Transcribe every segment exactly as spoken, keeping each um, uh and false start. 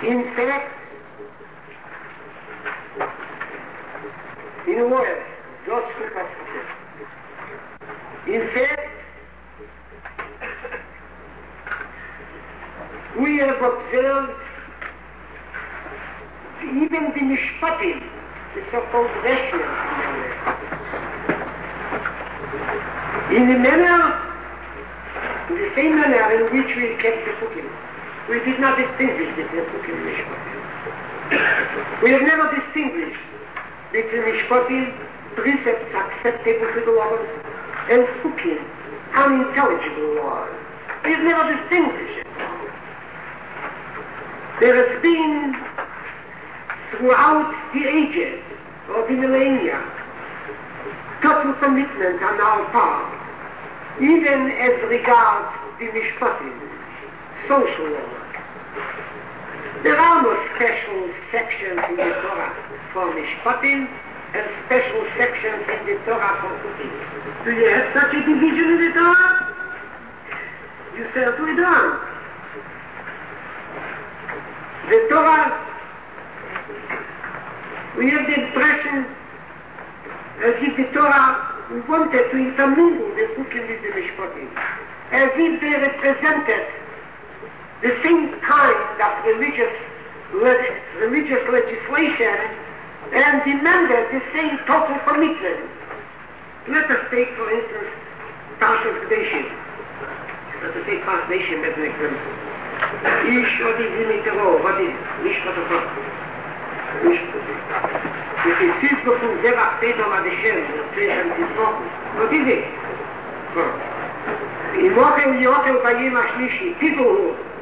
In fact, in a word, just look at it. In fact, we have observed even the mishpatim, the so-called rational in the manner, in the same manner in which we kept the cooking. We did not distinguish between cooking and mishpatim. We have never distinguished between mishpatim, precepts acceptable to the laws, and cooking, unintelligible laws. We have never distinguished it. There has been, throughout the ages, or the millennia, total commitment on our part, even as regards the mishpatim, social law. There are no special sections in the Torah for mishpatim and special sections in the Torah for cooking. Do you have such a division in the Torah? You certainly don't. The Torah, we have the impression as if the Torah wanted to intermingle the cooking with the mishpatim, as if they represented the same kind of religious, leg- religious legislation and demanded the same total commitment. Let us take, for instance, Parshas Kedeshim. Let us take Parshas Kedeshim as an example. Ish what is in it all? What is it? Ish what is it? Ish what is it? If it sees the full Zerach Pedal at the Shem, the Shem is focused. What is it? In Mochel Yochel Bayim Ashlishi, people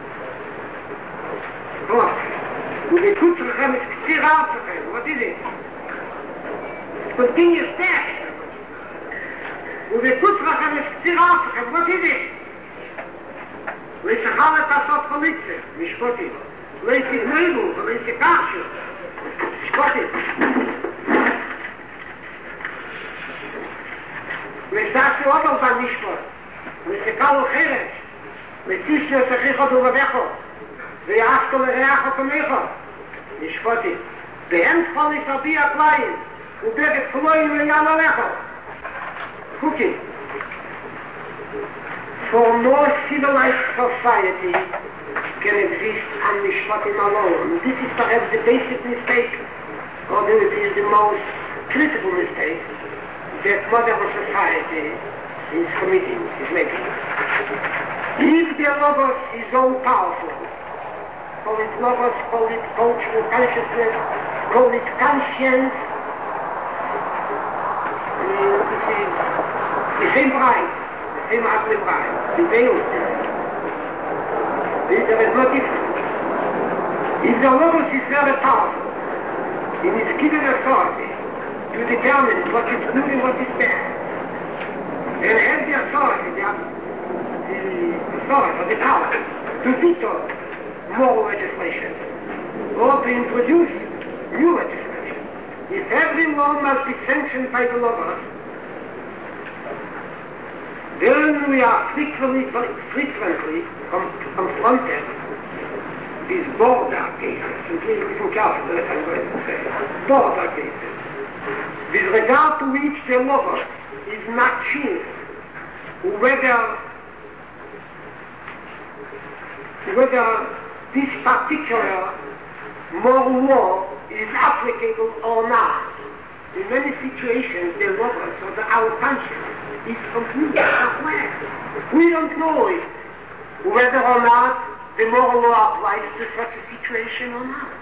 what? With the foot of them is clear out of them. What is it? Continuous death. With the foot of them is clear out of them. What is it? לשחל את הסוף פוליציה, משפוטים. לא יתגנבו ולא יתקרשו. משפוטים. ושעשו עוד על פעם משפוט. ושקל לו חרש. וצישו שכיחו דובבכו. ויעשתו לריח ותומכו. משפוטים. ואין פוליס אבי הקלעים. ובגד כלואים ליד הלכו. חוקים. For no civilized society can exist on mishpatim alone. This is perhaps the basic mistake, although it is the most critical mistake that modern society is committing, is making. If the logos is all powerful, call it logos, call it cultural consciousness, call it conscience, this is the same right. Same as the bride, the veil. There is no difference. If the logos is very powerful, it is given authority to determine what is good and what is bad, and has the authority, the, the authority, the power to veto moral legislation or to introduce new legislation. If every law must be sanctioned by the logos, then we are frequently, frequently confronted with border cases, including listen carefully what I'm going to say, border cases, with regard to which the logos is not sure whether, whether this particular moral law is applicable or not. In many situations, the logos or the our conscience is completely unaware. We don't know if, whether or not the moral law applies to such a situation or not.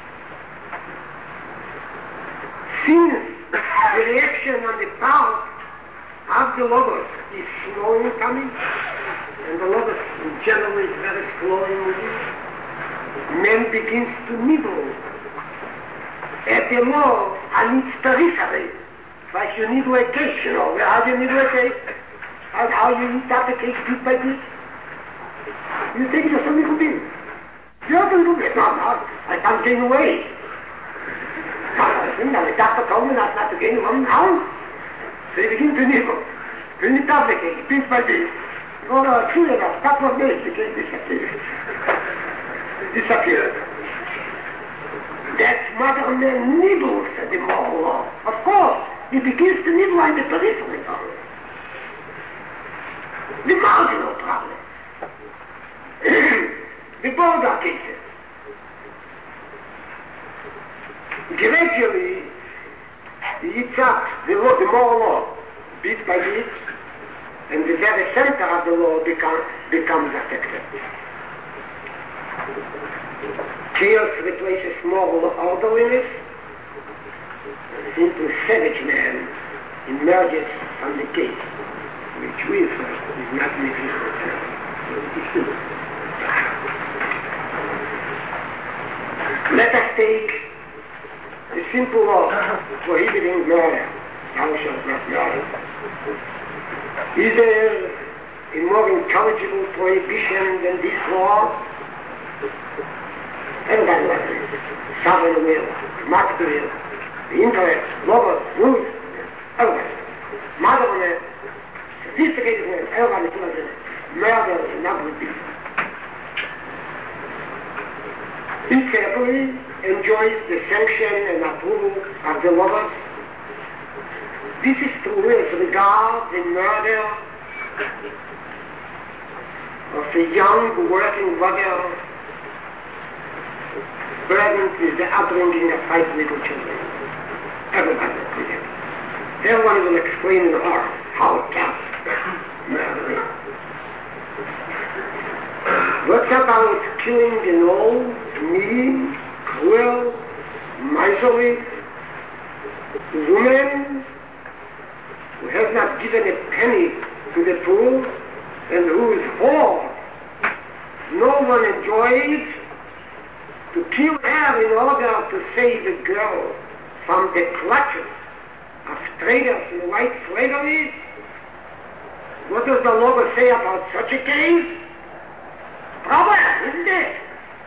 Since the reaction on the part of the logos is slow in coming, and the logos in general is very slow in moving, man begins to nibble at the law on its periphery. Like you need a case, you know. How do you need a case? How, how you need that case bit by bit? You take just a little bit. Just a little bit. No, no, I can't gain away. No, no, no, the doctor told me not, not to gain one ounce. So you begin to nibble. You need that case bit by bit. For a few of a couple of days, the case disappears. It disappears. that mother man nibbles at the moral law. Of course, he begins to nibble on the periphery only. The marginal problem. The border cases. Gradually, he eats up the, law, the moral law, bit by bit, and the very center of the law become, becomes affected. Chaos replaces moral orderliness. A simple savage man emerges from the cage, which we first is not an existence. Let us take the simple law prohibiting murder. Thou shalt not murder. Is there a more intelligible prohibition than this law? Everybody knows it. Sovereign will, master will, the intellect, lovers, rules, everybody. Modern man, sophisticated man, everybody knows it. Murder is not good business. He carefully enjoys the sanction and approval of the lovers. This is true as regards the murder of a young working mother burdened with the upbringing of five little children. Everybody agrees with it. Everyone will explain in horror how tough murder is. What about killing an old, mean, cruel, miserly woman who has not given a penny to the poor and whose hoard no one enjoys, to kill her in order to save a girl from the clutches of traitors in white slavery? What does the law say about such a case? Problem, isn't it?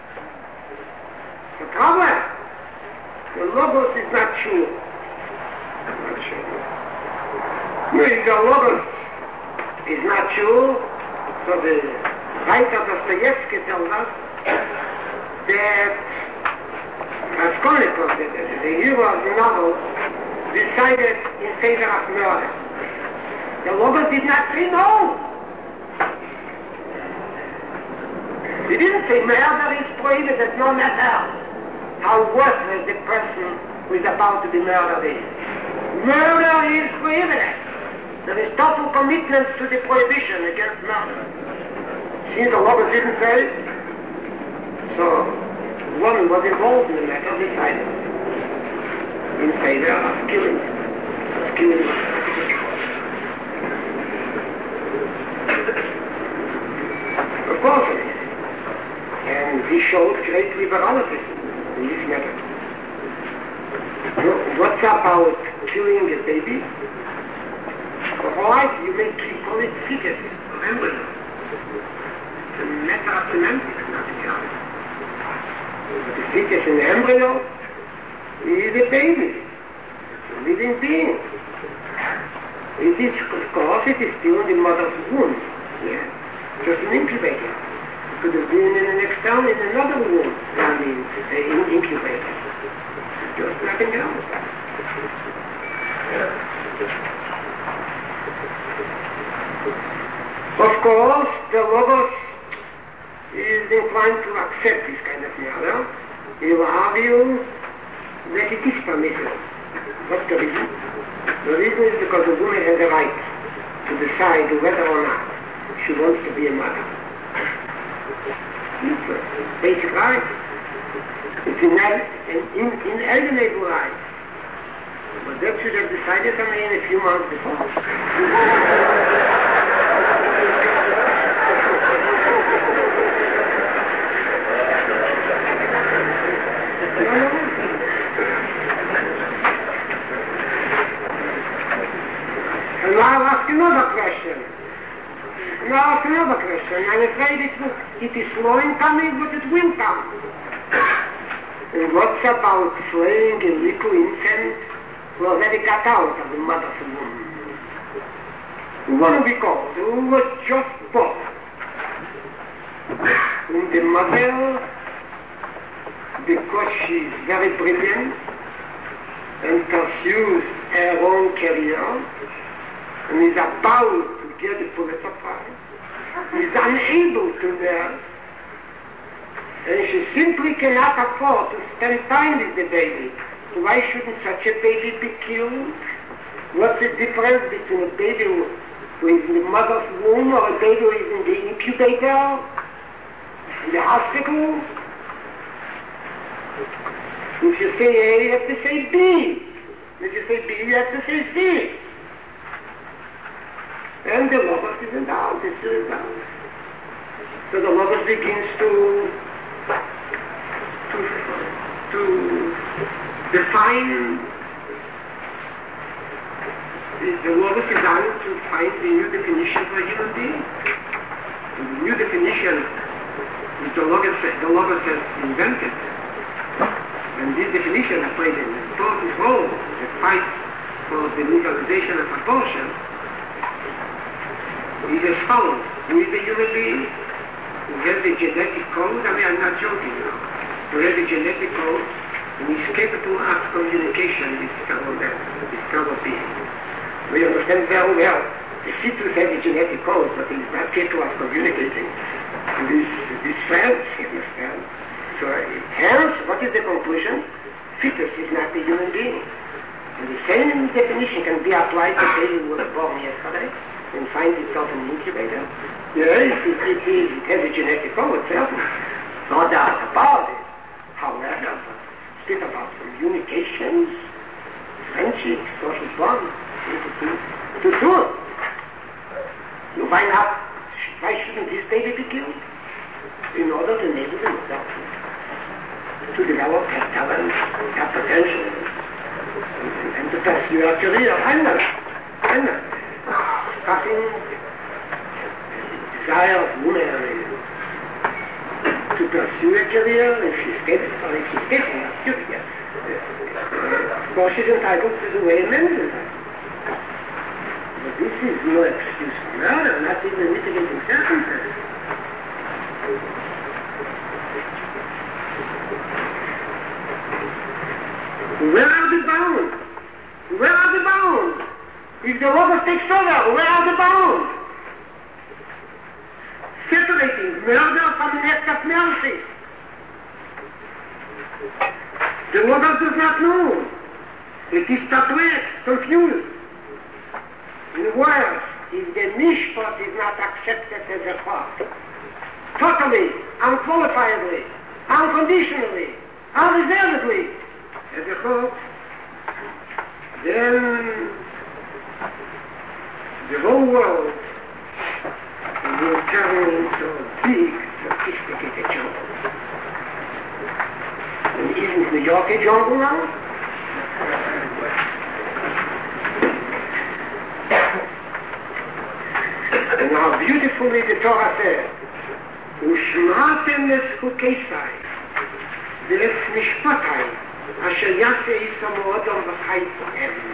The problem. The logos is not true. Not true. If the logos is not true, so the writer Dostoevsky tells us that Raskolnikov, the, the, the hero of the novel, decided in favor of murder. The logos did not say no. He didn't say murder is prohibited, no matter how worthless the person who is about to be murdered is. Murder is prohibited. There is total commitment to the prohibition against murder. Since the logos didn't say, so one was involved in the matter, decided in favor of killing, of killing of course. And he showed great liberality in this matter. What's about killing a baby? All right, you may call it fetus or embryo. It's a matter of semantics, nothing else. But the fetus and the embryo is a baby. It's a living being. It is, of course, it is still in the mother's womb. Yeah. Just an incubator. Could have been in an external, in another womb, I mean, an incubator. Just nothing else. Of course, the logos is inclined to accept this kind of matter. He will argue that it is permissible. What's the reason? The reason is because the woman has a right to decide whether or not she wants to be a mother. It's a basic right. It's an inalienable right. But that should have decided only in a few months before. And now I'll ask another question. Now I'll ask another question. I'm afraid it, will, it is slow in coming, but it will come. And what's about slaying a little infant who already got out of the mother's womb? One we called, who was just born. Whom the mother because she's very brilliant and pursues her own career and is about to get the Pulitzer Prize, is unable to nurse, and she simply cannot afford to spend time with the baby. Why shouldn't such a baby be killed? What's the difference between a baby who, who is in the mother's womb or a baby who is in the incubator, in the hospital? If you say A, you have to say B. If you say B, you have to say C. And the logos is in the house, it's in the house. So the logos begins to, to, to define, the, the logos is designed to find the new definition for a human being. And the new definition which the logos, the logos has invented. And this definition has played an important role in the fight for the legalization of abortion. Is as follows. Who is a human being? Who has the genetic code? I mean, I'm not joking, you know. Who has the genetic code and is capable of communication with fellow man, with fellow being. We understand very well. The fetus has a genetic code, but he is not capable of communicating with his friends, you understand? So, hence, what is the conclusion? Fetus is not a human being. And the same definition can be applied to a baby who was born yesterday and finds itself in an incubator. Yes, it, it, is, it has a genetic code, certainly. No doubt about it. However, speak about communications, friendship, social bonds, to do it. You find out, why shouldn't this baby be killed? In order to enable the mother to develop her talent, her potential, and, and to pursue her career. I'm not, I'm not discussing the desire of women to pursue a career if she's capable, or if she's capable of doing it. Of course, she's entitled to the way men do that. But this is no excuse for murder, not even a mitigating circumstance. Where are the bounds? Where are the bounds? If the logos takes over, where are the bounds? Separating murder from an act of mercy. The logos does not know. It is perplexed, confused. In words, if the mishpat is not accepted as a fact, totally, unqualifiedly, unconditionally, unreservedly, as a fact, then the whole world will turn into a big, sophisticated jungle. And isn't New York a jungle now? And how beautifully the Torah says, Ushmatem es chukesai, ve'es mishpatai, asher yaseh isamo odom v'chai po'em.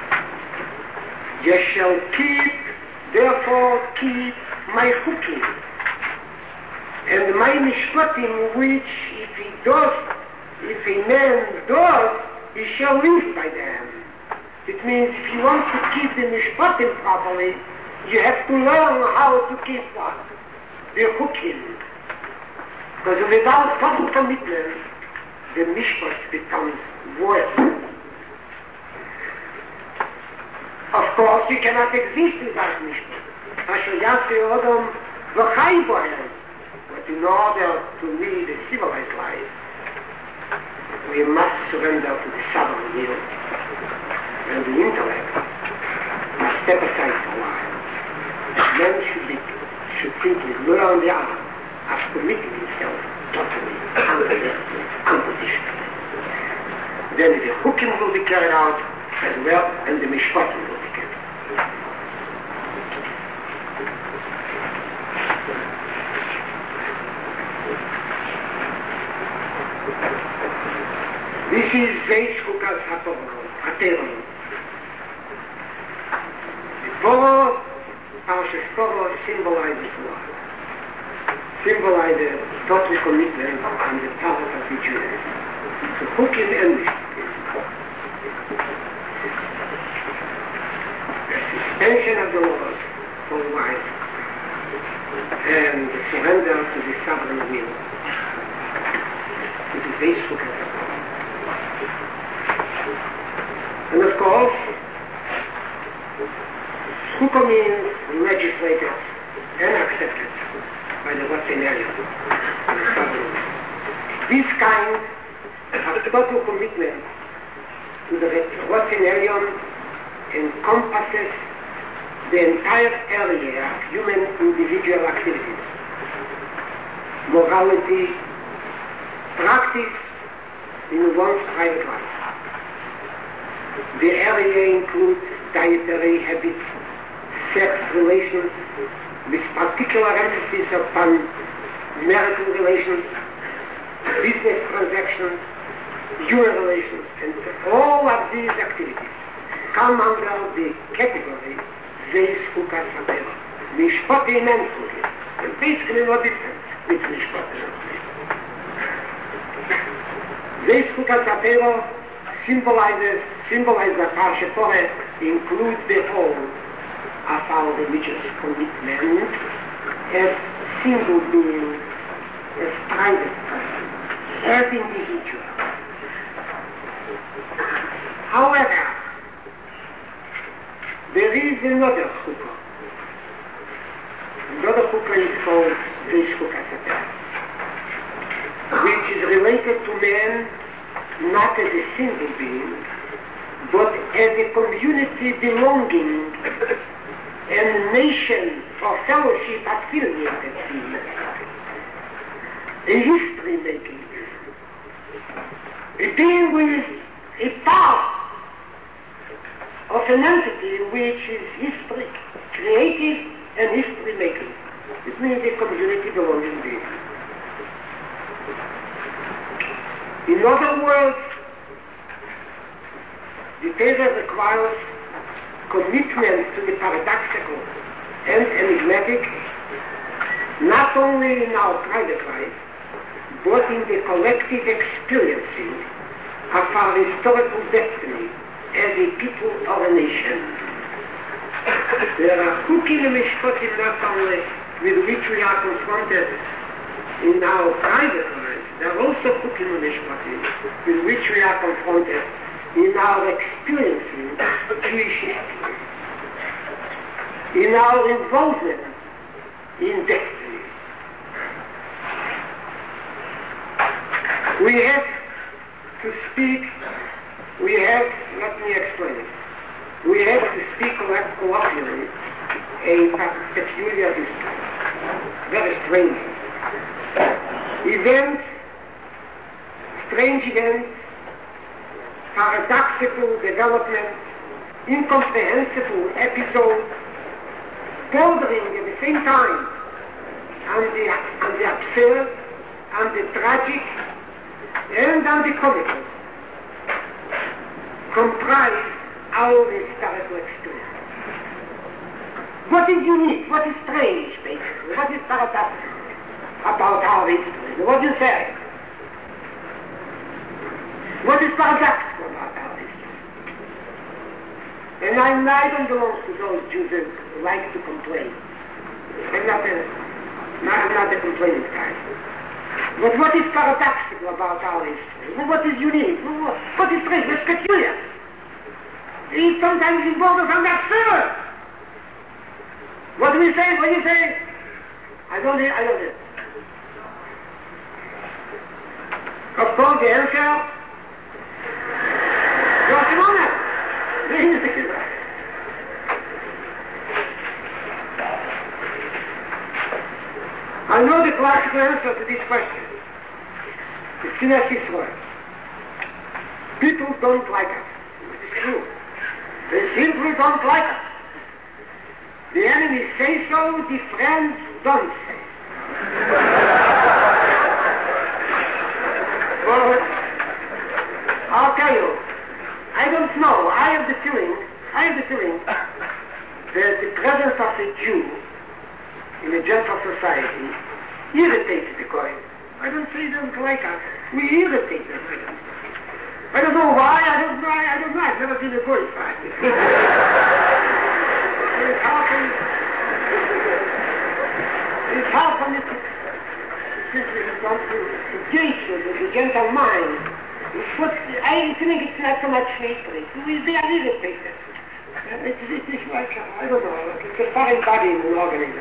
You shall keep, therefore keep my chukim, and my mishpatim, which if he does, if a man does, he shall live by them. It means if you want to keep the mishpatim properly, you have to learn how to keep what? The chukim. Because without proper commitment, the mishpat becomes worse. Of course, you cannot exist without mishpat. Asher yaseh odom v'chai bohem. But in order to lead a civilized life, we must surrender to the sovereign will, and the intellect must step aside for a while. Man should be, should simply learn the art of committing himself totally, unreservedly, unconditionally. Then the chukim will be carried out as well, and the mishpatim will be carried out. This is Zeitz Chukas HaTorah. The Torah, Parshas Torah, symbolizes what? symbolizes total commitment on the part of the Jew. So Chukim and Mishpatim. The suspension of the laws for a while and the surrender to the sovereign will. It is very Chukim. And of course, Chukim means legislated and accepted by the Ratzonarian, the sovereign. This kind of total commitment to the Ratzonarian encompasses the entire area of human individual activities, morality, practice in one's private life. The area includes dietary habits, sex relations, with particular emphasis upon marital relations, business transactions, human relations, and all of these activities come under the category Zeis Chukas HaTorah, Mishpatim and Chukim. And basically no difference with Mishpatim and Chukim. Zeis Chukas HaTorah symbolizes, symbolizes the Parsha Torah, includes the whole of our religious commitment as single beings, as private persons, as individuals. However, there is another chuppah. Another chuppah is called Zeis Chukas HaTorah, which is related to man not as a single being, but as a community belonging and a nation for fellowship affiliated being, a history making, a being with a part of an entity which is history creative and history making. It means a community belonging being. In other words, the Torah requires commitment to the paradoxical and enigmatic, not only in our private life, but in the collective experiencing of our historical destiny as a people or a nation. There are Chukim and Mishpatim not only with which we are confronted in our private life, there are also Chukim and Mishpatim with which we are confronted in our experiencing Jewish history, in our involvement in destiny. We have to speak, we have, let me explain it, we have to speak colloquially a peculiar history, very strange events, strange events, paradoxical development, incomprehensible episodes, bordering at the same time on the, on the absurd, on the tragic, and on the comical, comprise our historical experience. What is unique, what is strange, basically, what is paradoxical about our history? What do you say? What is paradoxical about our history? And I'm not even belong to those Jews who like to complain. I'm not a, I'm not a complaining type. But what is paradoxical about our history? What is unique? What is strange? What's peculiar? It sometimes involves on the absurd. What do we say? What do you say? I don't hear, I don't hear. Of course, the answer, just a moment. I know the classical answer to this question. The Sinat Yisrael. People don't like us. It is true. They simply don't like us. The enemies say so, the friends don't say. But I'll tell you, I don't know. I have the feeling, I have the feeling that the presence of a Jew in a gentle society irritated the Kohen. I don't say them like us. We irritate them. I don't know why, I don't know, I don't know. I've never been a Kohen fight. It's hard for me. It's hard for me to, to, to, to gauge it, to gentle mind. But I think it's not so much hatred. We, they are irritated. It's, it's, it's like, I don't know, it's a foreign body in an organism.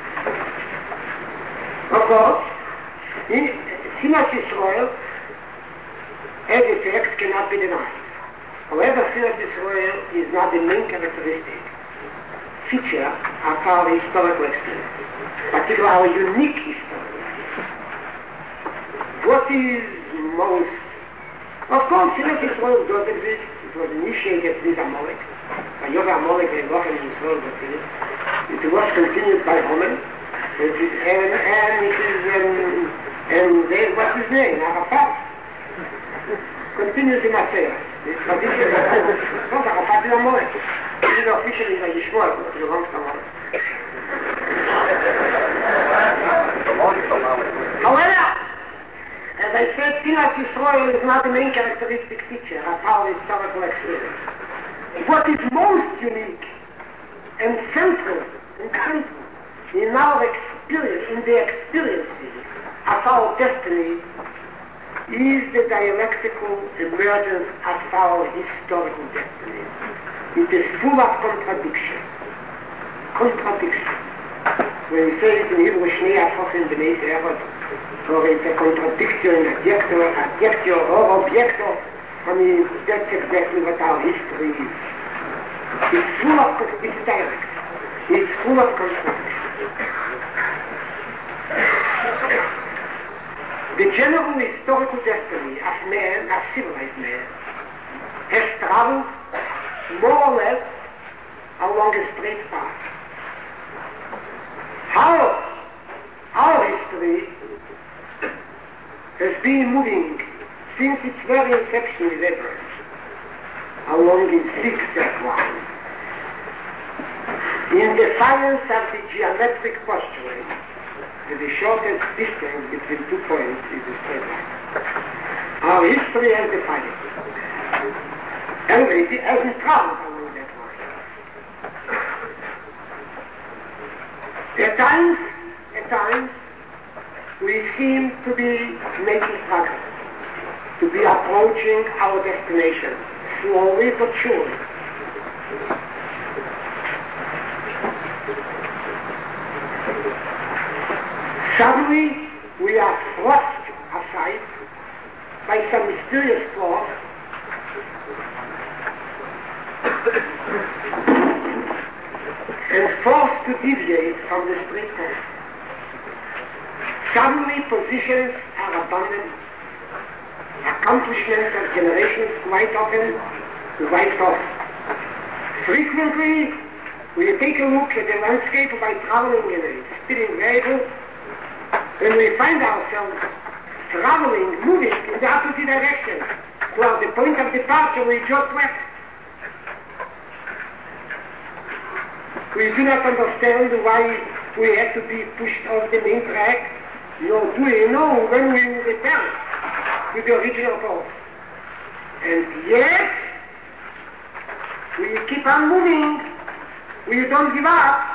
Of course, in Sinat Yisrael, as effect cannot be denied. However, Sinat Yisrael is not the main characteristic feature of our historical experience, particularly our unique historical experience. What is most... Of course, Sinat Yisrael does exist. It was initiated with Amalek. By Yoga Amalek and Lochem Yisrael was finished. It was continued by Roman. It is, and, and it is, um, and they, what's his name? Arafat. Continues in Asera. The tradition of not Arafat is Amalek. It is officially by Yishmael, but it belongs to Amalek. However, as I said, Sinat Yisrael is not the main characteristic feature of our historical experience. What is most unique and central, and central in our experience, in the experiences of our destiny, is the dialectical emergence of our historical destiny. It is full of contradiction. Contradiction. When we say it in Hebrew, Shnei Apochim B'nei Zerot, or it's a contradiction, adjector, adjector, or objector, I mean, that's exactly what our history is. It's full of, it's direct. It's full of contradiction. The general historical destiny of man, of civilized man, has traveled more or less along a straight path. Our, our history has been moving since its very inception in Abraham, along in zigzag lines. In defiance of the geometric postulate, that the shortest distance between two points is a straight line. Our history has defined it. And it hasn't traveled along that line. At times, at times, we seem to be making progress, to be approaching our destination, slowly but surely. Suddenly, we are thrust aside by some mysterious force and forced to deviate from the straight course. Suddenly, positions are abandoned, accomplishments of generations quite often wiped off. Frequently, we take a look at the landscape by traveling in a speeding vehicle, and we find ourselves traveling, moving in the opposite direction towards the point of departure we just left. We do not understand why we have to be pushed off the main track, nor do we know when we will return to the original course. And yet, we keep on moving, we don't give up.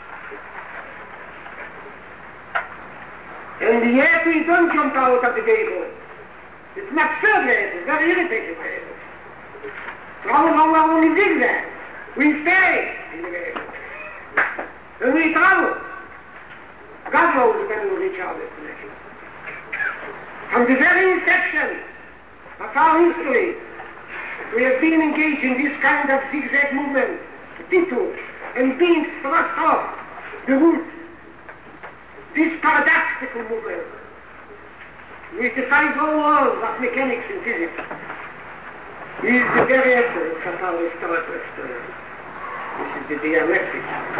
And yet we don't jump out of the vehicle. It's not fair vehicle, very irritating vehicle. Travel along in zigzag. We stay in the vehicle. And we travel. God knows when we'll reach our destination. From the very inception of our history, we have been engaged in this kind of zigzag movement, detour, and being thrust off the route. This paradoxical movement, which defies all laws of mechanics and physics, is the very essence of our historical experience. This is the dialectic.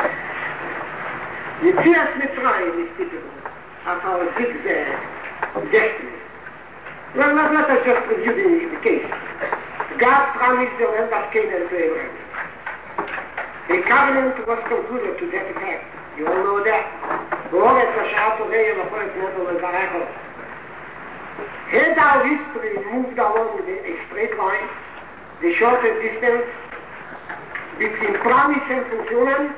The Tzias Mitzrayim is typical of our zigzag of destiny. Well, let, let us just review the, the case. God promised the land of Canaan to Abraham. A covenant was concluded to that effect. You all know that. Gloria to Shato Day of a point level of Zareko. Head our history moved along a straight line, the shortest distance between promise and fulfillment.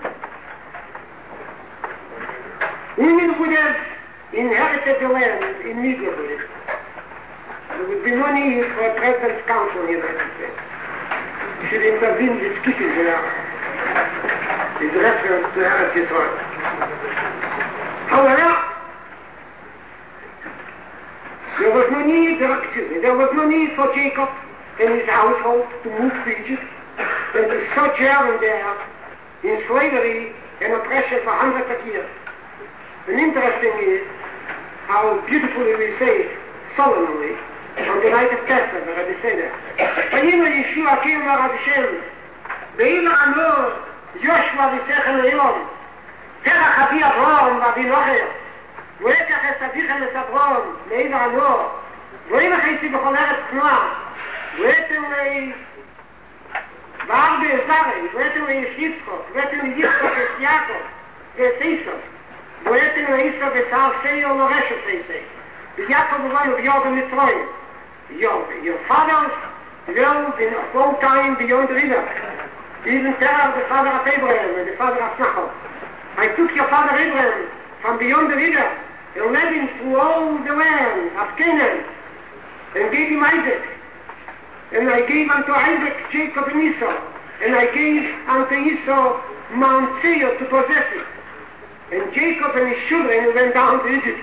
Women would have inherited the land immediately. There would be no need for a President's Council in the United States. You should intervene with Kissinger, with reference to Eretz Yisrael. However, there was no need, excuse me, there was no need for Jacob and his household to move to Egypt and to sojourn there in slavery and oppression for hundreds of years. And interesting is how beautifully we say solemnly on the night of Passover, as they say that. Vayimar Yeshua came to Hashem, Vayimar Anor, Yoshua v'sechem le'ilom, Terach avi Avrom v'avi Nocher, V'ekach es avichem es Avrom, Vayimar Anor, V'imach eisi b'chol eretz Tnuah, V'etem le'i V'arbe Ezarei, V'etem le'i Yitzchok, V'etem le'i Yitzchok es Yaakov, v'es Esau, V'etem le'i Esau v'sar Seir l'reshes Esau, V'Yaakov v'van v'yod Mitzrayim. Your, your fathers dwelled in a long time beyond the river. Even Terah, the father of Abraham and the father of Nahor. I took your father Abraham from beyond the river and led him through all the land of Canaan and gave him Isaac. And I gave unto Isaac Jacob and Esau. And I gave unto Esau Mount Seir to possess it. And Jacob and his children went down to Egypt.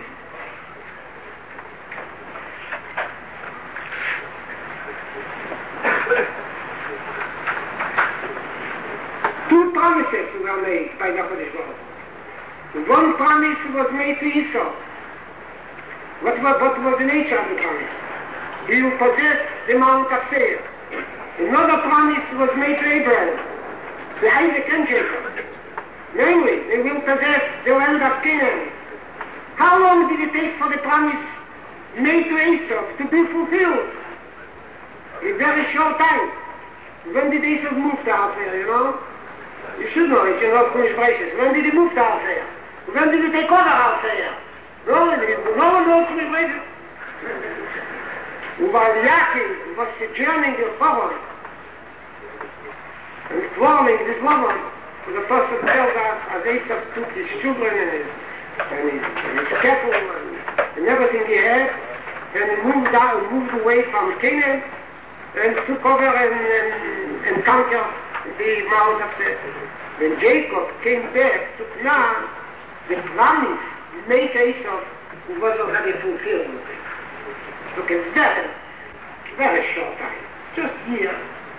Two promises were made by the Kodesh Baruch Hu. One promise was made to Esau. What was, what was the nature of the promise? He will possess the Mount of Seir. Another promise was made to Abraham, to Isaac and Jacob. Namely, they will possess the land of Canaan. How long did it take for the promise made to Esau to be fulfilled? A very short time. When did Esau move to Alfea, you know? You should know it, you know, Polish prices. When did he move to Alfea? When did he take over Alfea? No one, no one knows Polish prices. While Yaakov was sojourning in Choron, and forming this woman, the person tells us, as Esau took his children and his, and his, and his cattle and, and everything he had, and he moved out, moved away from Canaan, and took over and, and, and conquered the Mount of Seir. When Jacob came back to Canaan, the promise made to Esau was already fulfilled. Look, it's very, very short time, just here.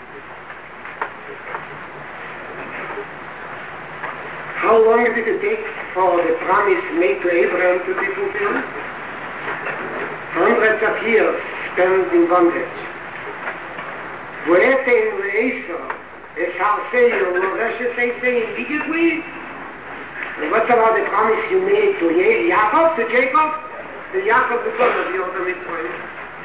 How long did it take for the promise made to Abraham to be fulfilled? Hundreds of years spent in bondage. Waiting with Esau, as I'll say, you know, that's just they say immediately. And what about the promise you made to Yaakov, to Jacob? To Yaakov, the son of Yoda Mitzrayim.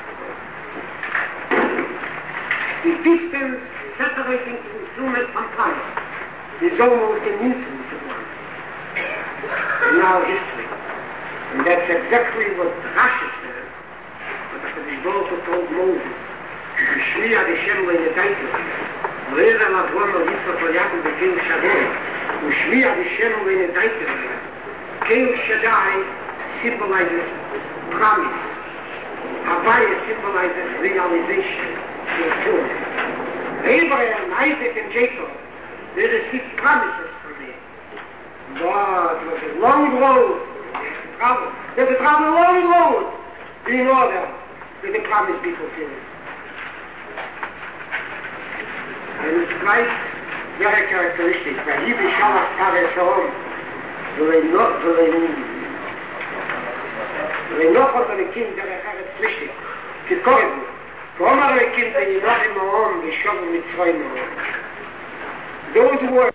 The distance separating fulfillment from promise is almost an infinite one in our history. And that's exactly what Rashi said, what the Baruch told Moses. Shmi ad Hashem le'nedaitu, le'er al Avron al Yitzchak al Yaakov v'keil Shaddai, u'shmi ad Hashem le'nedaitu. Keil Shaddai symbolizes promise. Havaya symbolizes realization, fulfillment. Abraham, Isaac, and Jacob, they received promises from me. But it was a long road. They had to travel a long road in order that the promise be fulfilled. And it's quite very characteristic that he b'shalach tares ha'om ולנוחת הליקים דרך ארץ פלישתית כקורב ואומר הליקים ונינח עם העום ושוב ומצרים העום. Those words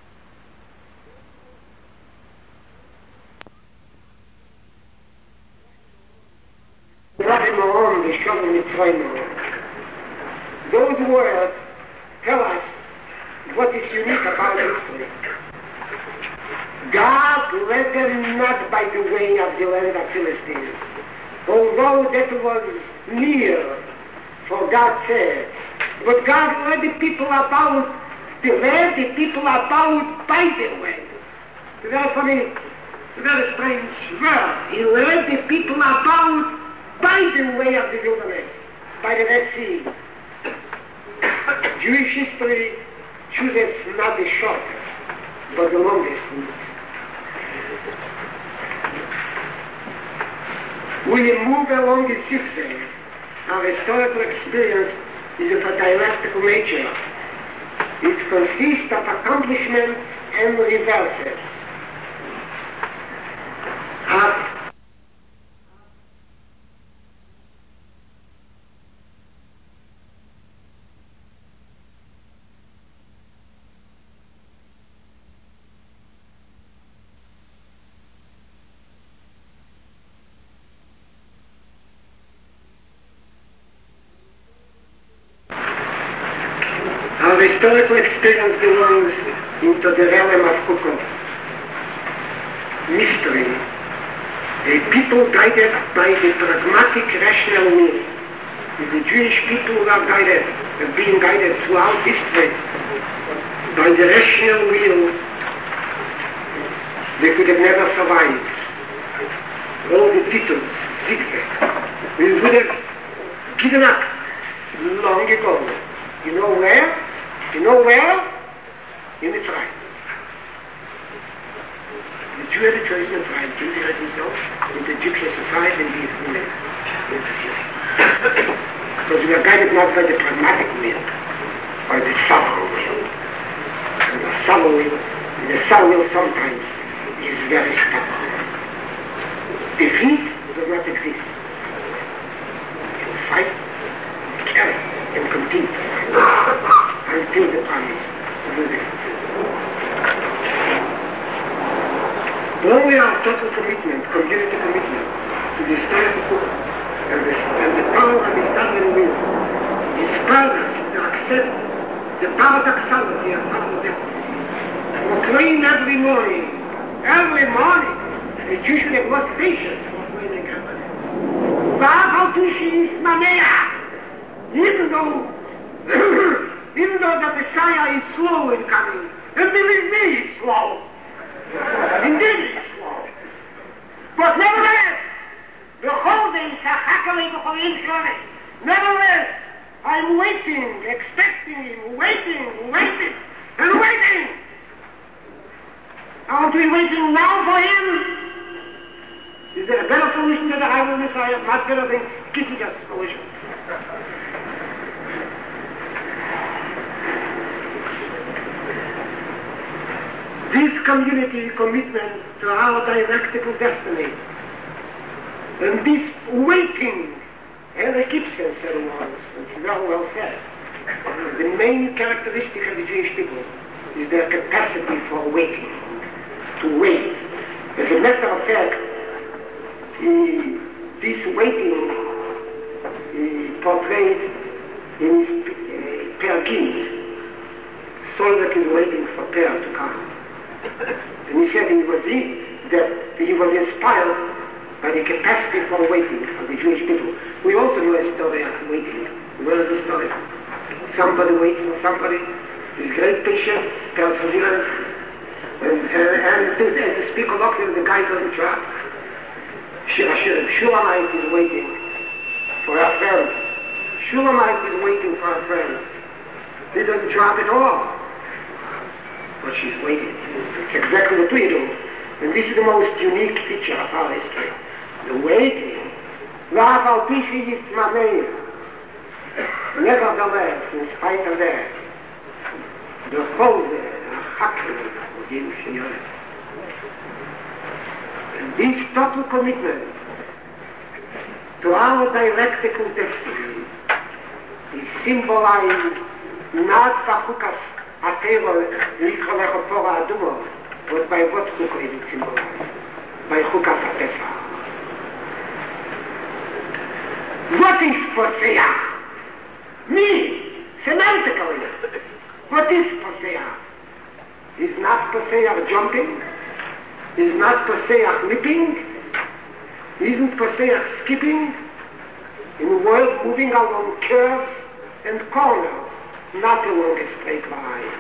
נינח עם העום ושוב ומצרים העום. Those words tell us what is unique about history. God led them not by the way of the land of Philistines, although that was near, for God said. But God led the people about, the led the people about by the way. It's very funny, it's very strange word. He led the people about by the way of the wilderness, by the Red Sea. Jewish history chooses not the shortest, but the longest route. We move along the zigzag. Our historical experience is of a dialectical nature. It consists of accomplishments and reverses. As Our historical experience belongs into the realm of Hukum, mystery, a people guided by the pragmatic rational will. The Jewish people are guided, have been guided throughout history by the rational will. They could have never survived. All the titles, zigzag, we would have given up long ago. You know where? You know where? In Mitzrayim. The Jew had a choice in Mitzrayim to integrate himself into Egyptian society and be a free man. Because we are guided not by the pragmatic will, by the sovereign will. And the sovereign will, the sovereign will sometimes is very stubborn. Defeat does not exist. You fight, carry, and continue to fight. Until the promise will be fulfilled. Only our total commitment, community commitment, to the story of the book and the, and the power of the sovereign will inspires us to accept the paradoxality of our destiny. Proclaim every morning, every morning, the Jew should have lost patience for proclaiming heaven. Even though Even though the Messiah is slow in coming, and believe me, it's slow. Indeed, it's slow. But nevertheless, beholding Sachakali B'cholim Shoreh, nevertheless, I'm waiting, expecting him, waiting, waiting, and waiting. I want to be waiting now for him. Is there a better solution than the Highway Messiah? Much better than Kissinger's solution. This community commitment to our dialectical destiny and this waiting, and Egyptian said once, and it's very well said, the main characteristic of the Jewish people is their capacity for waiting, to wait. As a matter of fact, he, this waiting he portrayed in his uh, Per Gimel. Solveig is waiting for Per to come. And he said he was he, that he was inspired by the capacity for waiting of the Jewish people. We also know a story of waiting. Where is the story? Somebody waiting for somebody, with great patience, perseverance, and, and, and to, to speak colloquially, the guy doesn't drop. Shira Shira, Shulamite is waiting for her friend. Shulamite is waiting for her friend. He doesn't drop at all. But she's waiting. It's exactly what we do. And this is the most unique feature of our history. The waiting. Nevertheless, in spite of that, the whole and this total commitment to our dialectical destiny is symbolized not by Chukas Ateva Likrolecho Torah Adumo, but by what Chukah is it symbolized? By Chukas Ateva. What is Poseah? Me, semantically. What is Poseah? Is not Poseah jumping? not Poseach leaping, isn't Poseach skipping, in a world moving along curves and corners, not along a straight line.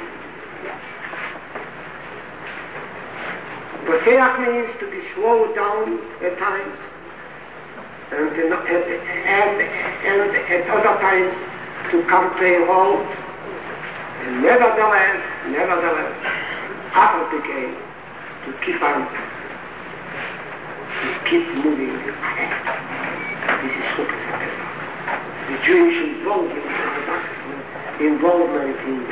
Poseach means to be slowed down at times, and, and, and, and at other times to come to a halt, and nevertheless, nevertheless, after the game, to keep on, to keep moving ahead. This is Chukas HaPesach. The Jewish involvement, involvement in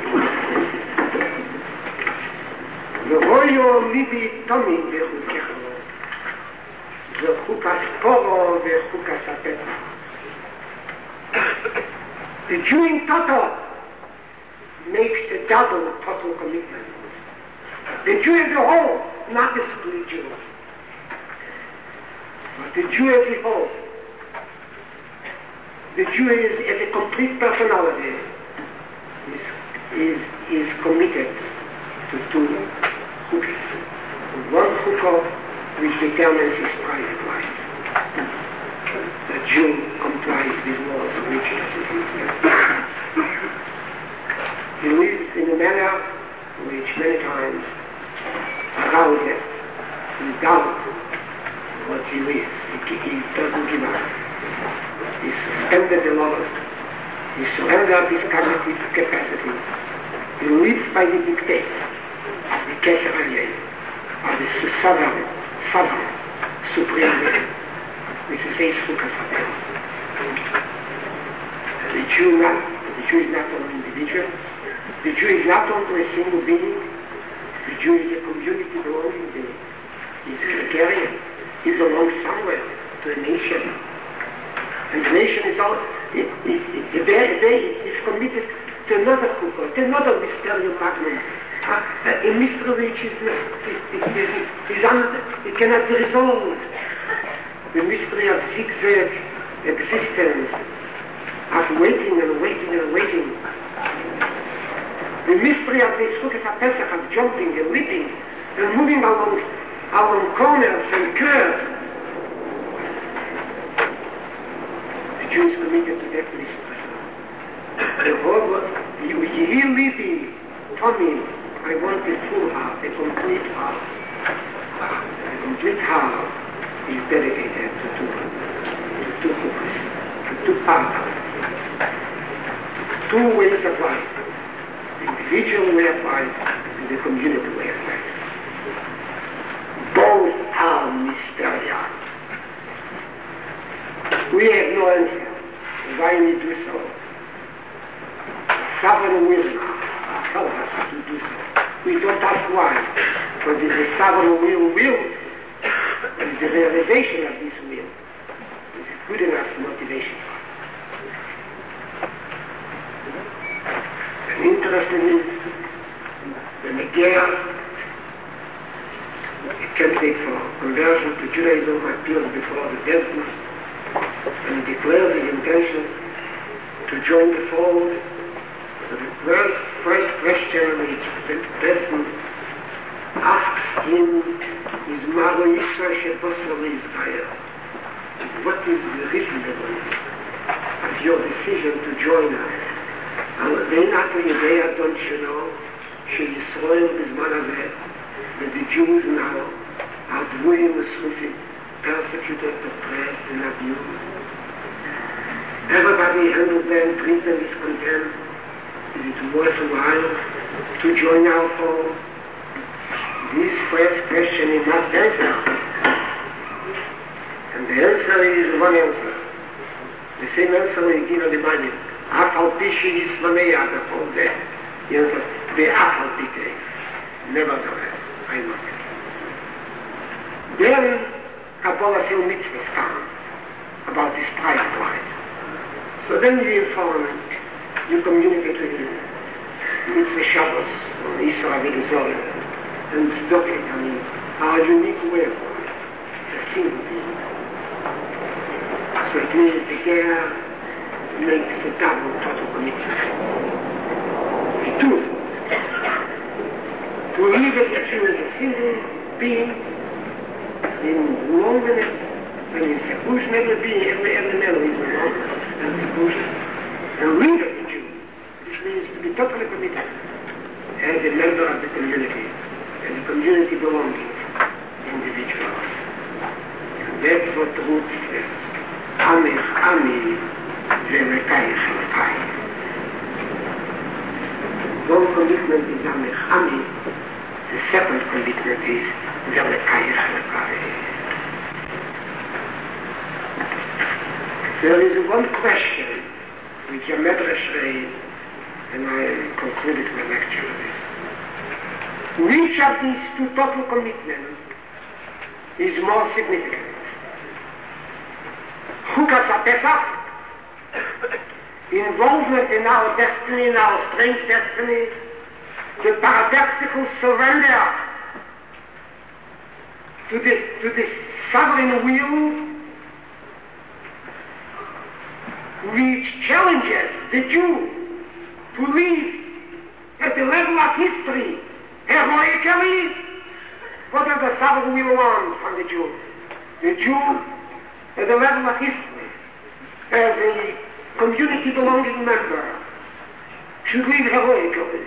V'hoyo libi tomi v'chukecho v'chukas poro v'chukas HaPesach. The Jew in total makes a double total commitment. The Jew as a whole, not the split Jew, but the Jew as a whole. The Jew is, as a complete personality, is, is, is committed to two chukas. One chukah which determines his private life. The Jew complies with laws of nature. He lives in a manner which many times arouses in doubt what he lives. He, he doesn't give up. He suspended the laws. He surrendered his cognitive capacity. He lives by the dictates of the Kesher Aliyah, of the sovereign, sovereign, supreme will, which is a Chukas HaPesach. The Jew, not, the Jew is not an individual. The Jew is not only a single being. The Jew is a community belonging to it. He's gregarian. He belongs somewhere to a nation. And the nation is all, it, it, it, it, it is committed to another chukah, to another mysterium magnum. Uh, a mystery which is, is, is, is un, it cannot be resolved. The mystery of zigzag existence, of waiting and waiting and waiting. The mystery of this Chukas HaPesach, of jumping and leaping and moving along, along corners and curves. The Jew is committed to that mystery. The whole world, Yehi Libi, Tommy, I want a full heart, a complete heart. A complete heart is dedicated to two, to two chukas, to two paths, two ways of life. The individual way of life and the community way of life. Both are mysterious. We have no answer why we do so. Sovereign will now tells us to do so. We don't ask why, because it's the sovereign will will, it's the realization of this will. It's a good enough motivation for us. And interesting is, when a girl, a candidate for conversion to Judaism, appears before the Bezdin and declares his intention to join the fold. So the first, first question which the Bezdin asks him is, Maro Yisra Shebosra Israel. What is the reason of your decision to join us? ואין אתה יודע, don't you know, שישראל בזמן הזה, that the Jews now are dwelling with persecuted, oppressed, and abused. Everybody handles them, treats them with contempt. Is it worthwhile to join our fold? This first question is not answered. And the answer is one answer. The same answer we give on the Bible. אף על פי שישמניה בכל זה, ואף על פי כן, nevertheless, I must. Then, Kabbalah Sil Mitzvah found about this private life. So then you inform, you communicate with him, Mitzvah Shabbos, or Yisra V'Gizor, and document on him our unique way of life, a single being. So it means the girl makes a double total commitment. Two, to live as a Jew as a single being, in loneliness and in seclusion, every being, every, every man lives in loneliness and seclusion, and leader the Jew, which means to be totally committed as a member of the community, as a community belonging individual. And that's what the root says. Ami, Ami, Zemekai, Chalakai. One commitment is Ami, Ami. The second commitment is Zemekai, Chalakai. There is one question which a Medrash raised, and I concluded my lecture with this. Which of these two total commitments is more significant? Chukas HaPesach, involvement in our destiny, in our strange destiny, the paradoxical surrender to this, to this sovereign will which challenges the Jew to live at the level of history heroically. What does the sovereign will want from the Jew? The Jew at the level of history, as a community belonging member, should live heroically.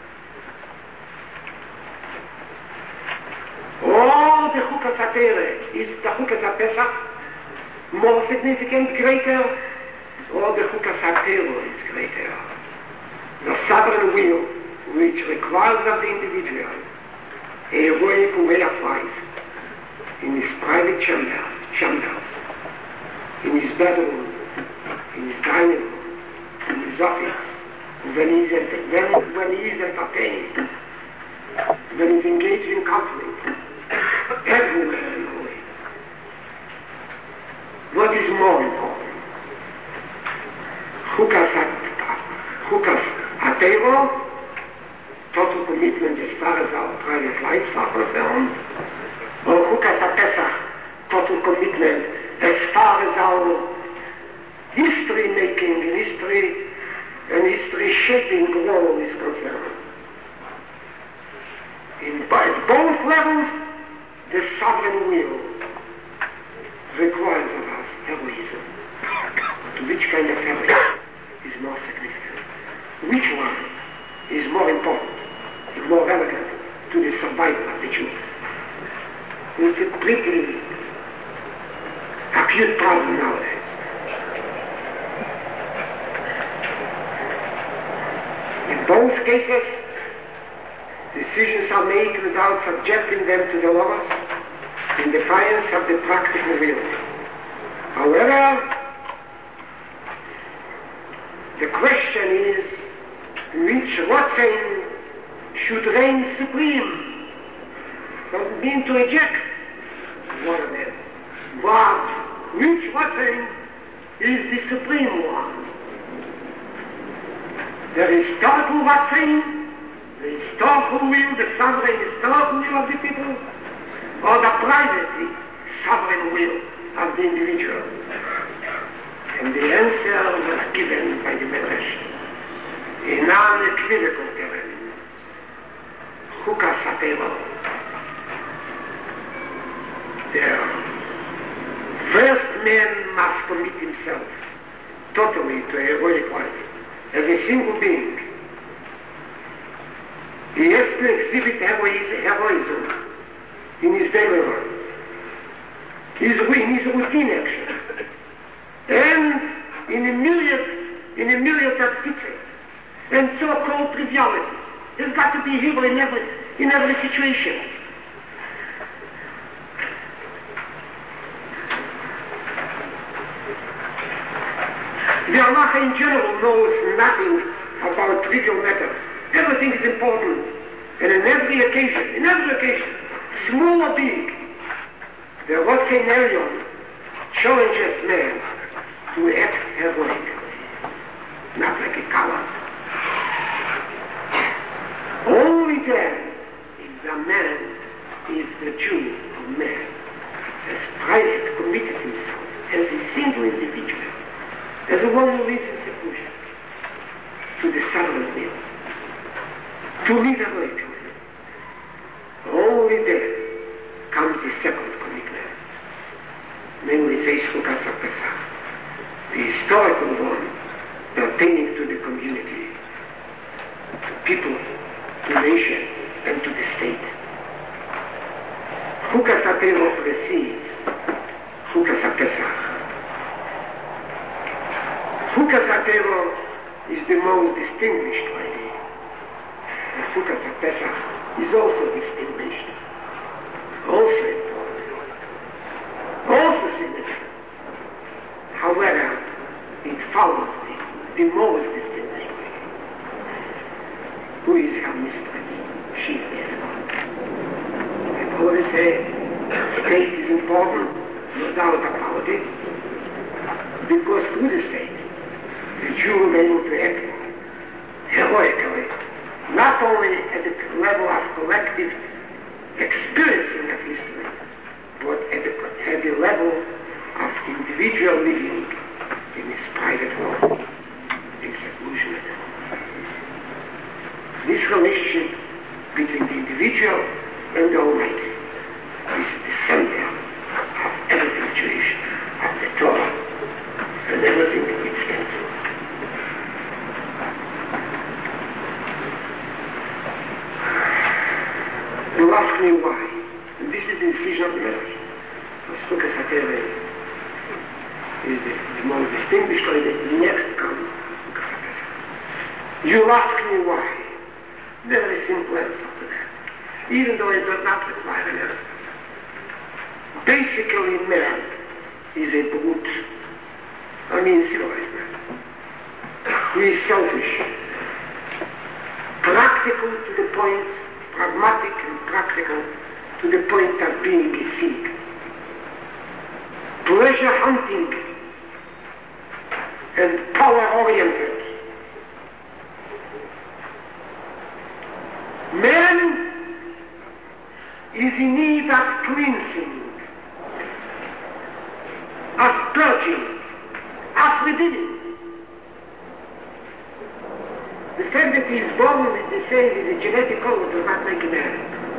All the Chukas HaTorah, is the Chukas HaPesach more significant, greater, or the Chukas HaTorah is greater? The sovereign will, which requires of the individual a heroic way of life in his private chamber, chamber, in his bedroom, in his dining room, in his office, when he is, enter- when, when he is entertained, when he is engaged in conflict, everywhere in the way. What is more important? Chukas HaTorah, total commitment as far as our private lives are concerned, or Chukas HaPesach, total commitment as far as our history making and history and history shaping role is concerned. In at both levels, the sovereign will requires of us heroism. To which kind of heroism is more significant? Which one is more important, is more relevant to the survival of the Jew? It's a pretty acute problem nowadays. In both cases, decisions are made without subjecting them to the laws in defiance of the practical will. However, the question is which what thing should reign supreme? Doesn't mean to reject one of them. But which what thing is the supreme one? The historical what thing, the historical will, the sovereign historical will of the people, or the private sovereign will of the individual? And the answer was given by the Medrash in unequivocal terms. Chukas HaTorah. The first man must commit himself totally to a heroic life as a single being. He has to exhibit heroism in his daily life, his, in his routine action, and in a myriad, in a myriad of details and so-called trivialities. There's got to be hero in every, in every situation. The halacha in general knows nothing about trivial matters. Everything is important. And in every occasion, in every occasion, small or big, the Rotkein Elyon challenges man to act heroically, not like a coward. Only then is a man, is the Jew of man, has private committed himself as a single individual, as a one who lives in seclusion, to the sovereign will, to live heroically. Only then comes the second commitment. Chukas HaTeva precedes Chukas HaPesach. Chukas HaTeva is the most distinguished idea. And Chukas HaPesach is also distinguished, also important, also significant. However, it follows the, the most distinguished idea. Who is her mistress? She is God. I always say, state is important, no doubt about it, because through the state, the Jew will be able to act heroically, not only at the level of collective experiencing of history, but at the, at the level of individual living in his private home, in seclusion. This relationship between the individual and the Almighty is the center of everything Jewish, of the Torah, and everything it stands for. You ask me why, and this is the decision of the marriage. Chukas HaTeva is the, the most distinguished way that next comes Chukas HaPesach. You ask me why. Very simple answer to that, even though it does not require an answer. Basically, man is a brute. I mean, civilized man. He is selfish, practical to the point, pragmatic and practical to the point of being a cynic. Pleasure hunting and power-oriented. Man is in need of cleansing, of purging, of redeeming. The fact that he is born with the same is a genetic code does not make him man.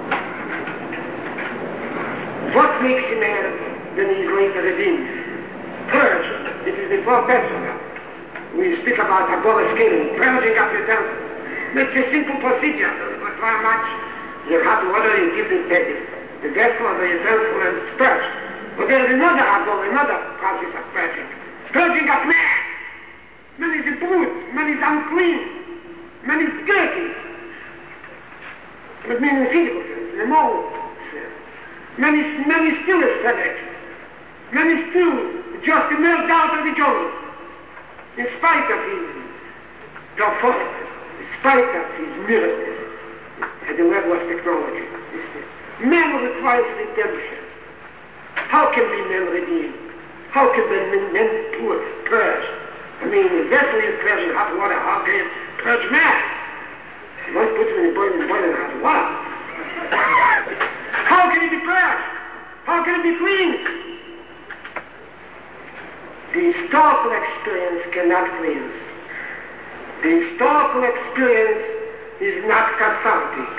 What makes him man when he is later redeemed? Purge. It is the fourth person. We speak about Agora scaling, purging of the temple. It's a simple procedure. But very much you have to order you give the, the, the vessel or the vessel and purge. But there is another Agora, another process of purging. Purging of man. Man is a brute. Man is unclean. Man is dirty. But mean in the physical sense, in the moral sense. Man is, man is still a savage. Man is still just emerged out of the jungle. In spite of his authority, in spite of his miracles, at the level of technology. Man requires redemption. How can be men redeemed? How can men, men poor purge? I mean, the vessel is purged in hot water. How can it purge man? You want to put him in the boiling, boiling hot water. How can it be purged? How can it be cleansed? The historical experience cannot cleanse. The historical experience is not cathartic.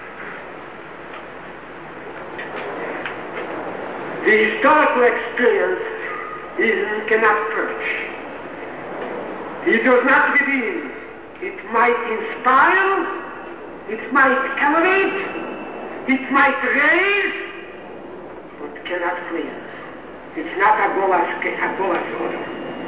The historical experience is, cannot purge. It does not redeem. It might inspire, it might elevate, it might raise, but cannot cleanse. It's not a Golas, a Golas order.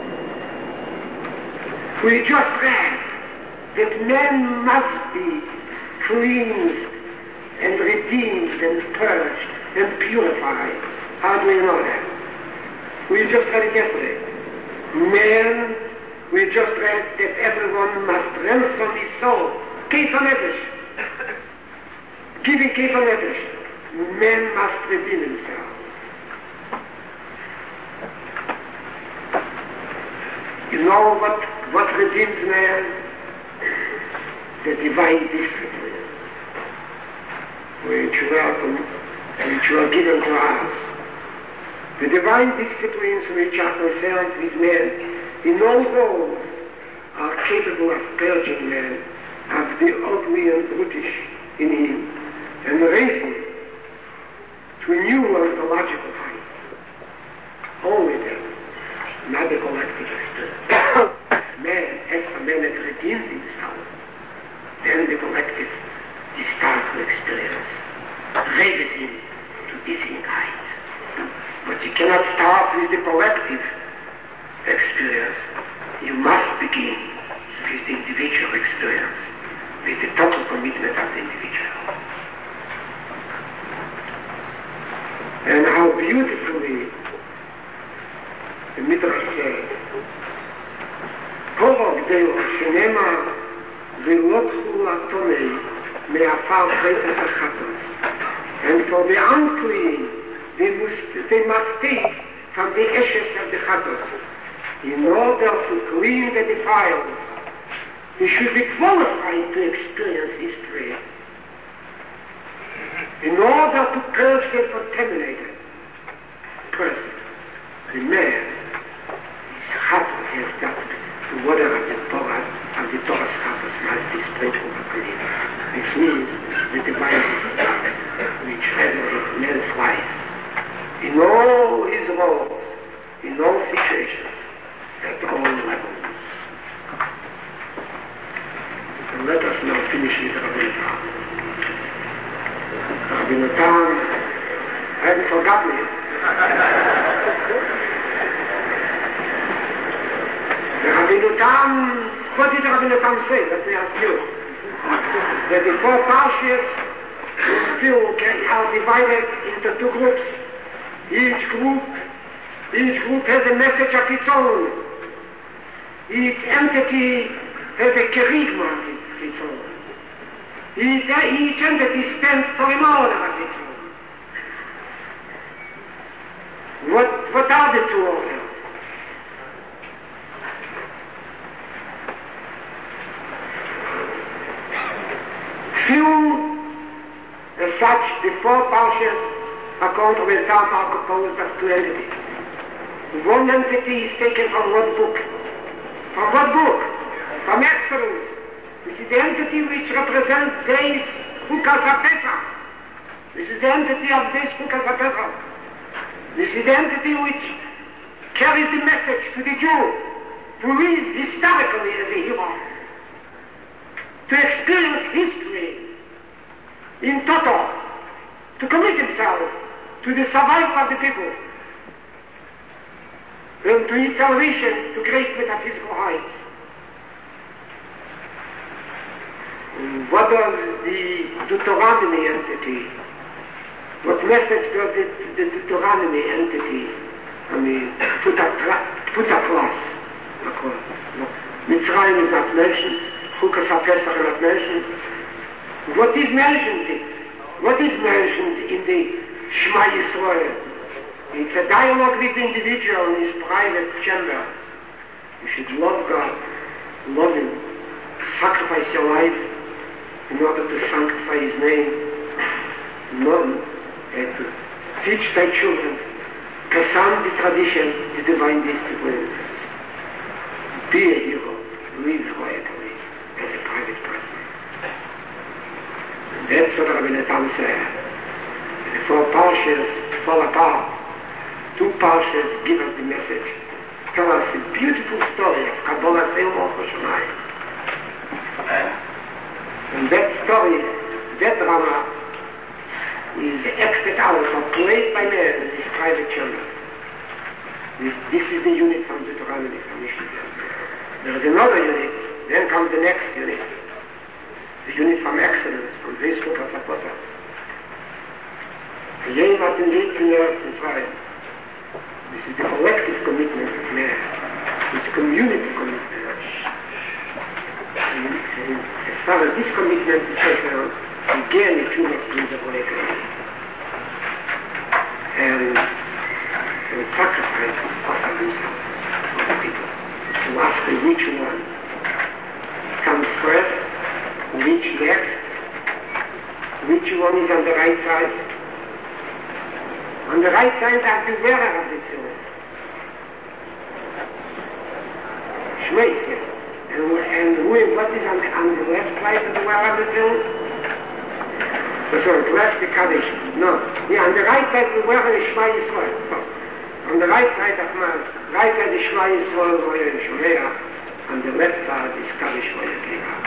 We just read that men must be cleansed and redeemed and purged and purified. How do we know that? We just read it yesterday. Men, we just read that everyone must ransom his soul. Kefa nefesh. Giving kefa nefesh. Men must redeem themselves. You know what, what redeems man? The divine discipline, which were, which were given to us. The divine disciplines which are concerned with man, in all those are capable of purging man of the ugly and brutish in him and raising him to a new ontological height. Only then, not the collective experience. Man, after man has redeemed himself, then the collective historical experience raises him to this height. cannot start with the collective experience. You must begin with the individual experience, with the total commitment of the individual. And how beautifully the Midrash says, Korov Deo Shenema Velotchu Latonei Me'afar Beit HaChatos. And for the unclean, they must, they must take from the ashes of the Chatos. In order to clean the defiled, they should be qualified to experience his prayer. In order to purge the contaminated person, the man, his heart has got the water of the Torah, of the Torah's heart must be sprinkled upon him. Which means the divine love which regulates man's life. In all his roles, in all situations, at all levels. And let us now finish with Rabbeinu Tam. Rabbeinu Tam, I haven't forgotten you. Rabbeinu Tam, what did Rabbeinu Tam say? Let me ask you. That the four parshas still are divided into two groups. Each group, each group has a message of its own. Each entity has a charisma of its own. Each, each entity stands for an order of its own. What, what are the two orders? Few, as such, the four parshas according to the Tam are composed of two entities. One entity is taken from what book? From what book? From Exodus. This is the entity which represents this Chukas HaPesach. This is the entity of this Chukas HaPesach. This is the entity which carries the message to the Jew to live historically as a hero, to experience history in total, to commit himself to the survival of the people, and to its salvation to great metaphysical heights. What does the Deuteronomy entity, what message does the, the Deuteronomy entity, I mean, put, a, put across? Mitzrayim is not mentioned, Chukas HaPesach is not mentioned. What is mentioned? What is mentioned in the Shema Yisrael? It's a dialogue with the individual in his private chamber. You should love God, love Him, sacrifice your life in order to sanctify His name, learn and to teach thy children, pass on the tradition, the divine discipline. Be a hero, live quietly as a private person. And that's what Rabbeinu Tam said. The four parshas fall apart. Two parshas give us the message. Tell us a beautiful story of Kabbalah Seum Orcho Shamayim. And that story, that drama, is acted out or played by man in his private chamber. This, this is the unit from Deuteronomy, from Mishnah. There is another unit, then comes the next unit. The unit from Exodus, from this book of Apostles. Jeder hat den Weg gelehrt und frei. This is the collective commitment of man. It's community commitment. And, and as far as this commitment is concerned, again the two must do the awakening. And, and sacrifice offer themselves for the people. To ask which one comes first, which next, which one is on the right side. On the right side are the wearer of the tefillin. Shmeis, and, and who is, what is on the, on the left side of the wearer of the tefillin? So, so left the Kaddish. No. Yeah, on the right side of the wearer is Shema Yisrael. No. On the right side of my right side is Shema Yisrael, Roya and Shomea. On the left side is Kaddish, Roya and Shomea.